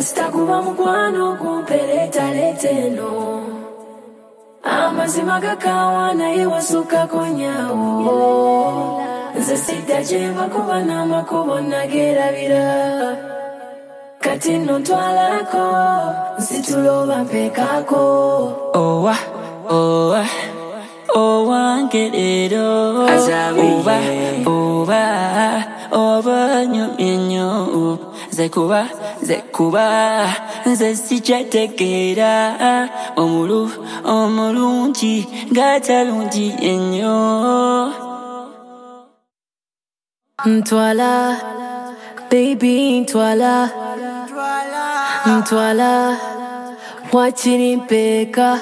kasita kuba mukwano kumpeleta leteno amazima gakawa naye wasukako nyawo nze sitajemba kuba n'amakubo nagerabira kati nno ntwalako nsituloba mpekako wangerero oba nyumyenyo zekuba nze sijategeera omulungi ngatalungi ennyo ntwala baby ntwala wakiri mpeka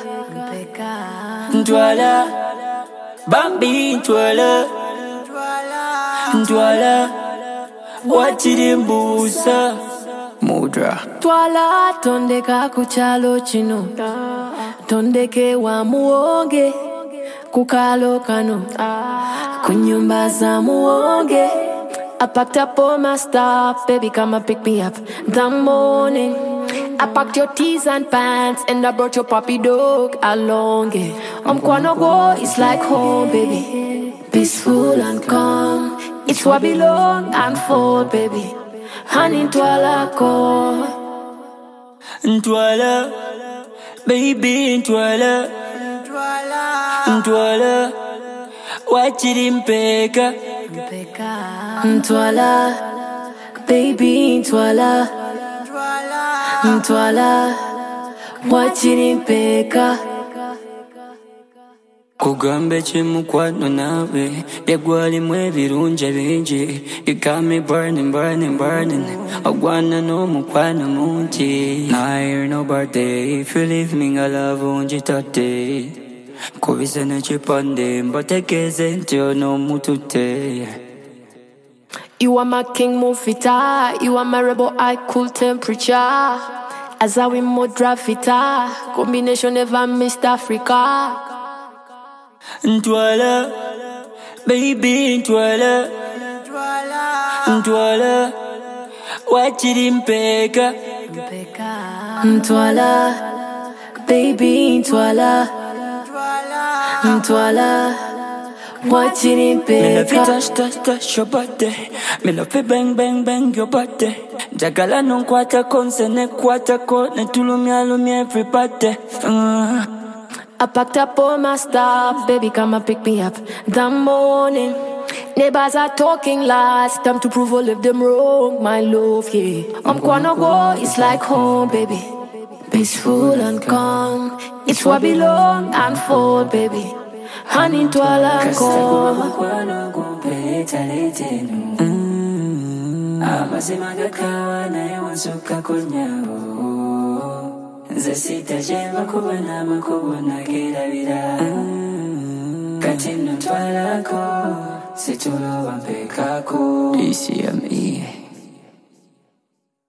ntwala bambi ntwala wakiri mbuusa mudra twala tondeka ku kyalo kino tondeke wa muwonge ku kaalo kano ku nyumba za muwonge. I packed up all my stuff, baby, come and pick me up that morning. I packed your tees and pants, and I brought your puppy dog along. I'm gonna go, it's like home, baby. Peaceful and calm, it's where I belong and fall, baby. Honey, ntwala ko. Ntwala, baby, ntwala wakiri mpeka ntwala baby ntwala wakiri mpeka kugambe kyemukwano nawe byegwalimu ebirungi bingi. You got me burning ogwana n'omukwano mungi. I hear no birthday if you leave me nga love ungitate kubise n'ekipande mbategeeze nti ono mutute. You are my king mufita, you are my rebel eye cool temperature. As I win more drafita, combination never missed Africa. Ntwala, baby ntwala wakiri mpeka ntwala, baby ntwala wakiri mpeka. Me love it touch your body, me love it bang your body. Njagala nonkwatako nse nekwatako netulumya everybody. I packed up all my stuff, baby, come and pick me up that morning. Neighbors are talking lies, time to prove all of them wrong, my love, yeah. I'm gonna go, it's like home, baby. Peaceful and calm, it's where I belong and fall, baby. Honey, ntwala ko. Amazima gakawa naye wasukako nyawo nze sitajemba kuba n'amakubo nagerabira kati nno ntwalako situloba mpekako. DCME